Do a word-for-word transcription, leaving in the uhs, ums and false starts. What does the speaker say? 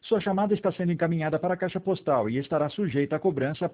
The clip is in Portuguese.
Sua chamada está sendo encaminhada para a caixa postal e estará sujeita a cobrança